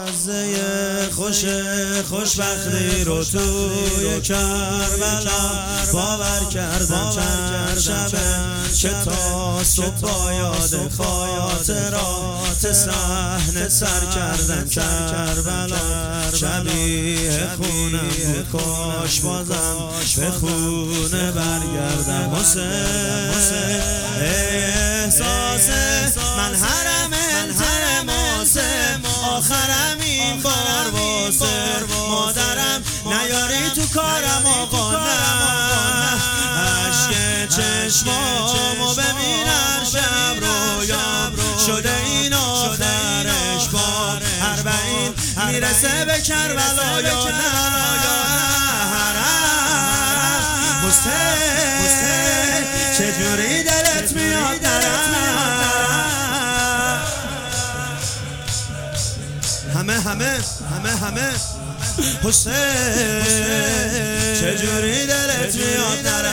لحظه خوشبختی رو توی کربلا باور کردم چند شبه که تا صبح یاد خاطرات صحنه سر کردن کربلا شبیه خونم بود کاش بازم به خونه برگردم حسین احساس من حرم التماسه آخرم این بار واسه مادرم نیاری تو کارم آقا نه عشق چشمامو ببینم شب رویام شده این آخرش بار اربعین میرسه به کربلا یا نه حسین چجوری دلت میاد همه حسین چجوری دلت میاد